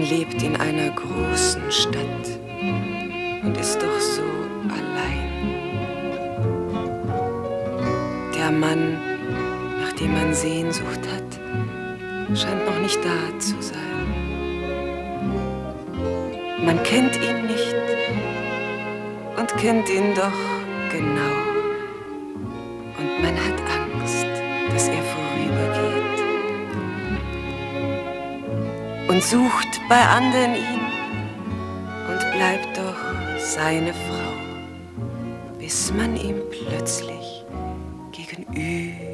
lebt in einer großen Stadt und ist doch so allein. Der Mann, nach dem man Sehnsucht hat, scheint noch nicht da zu sein. Man kennt ihn nicht und kennt ihn doch genau. Und man hat Angst, dass er vorübergeht. Und sucht bei anderen ihn und bleibt doch seine Frau, bis man ihm plötzlich gegenüber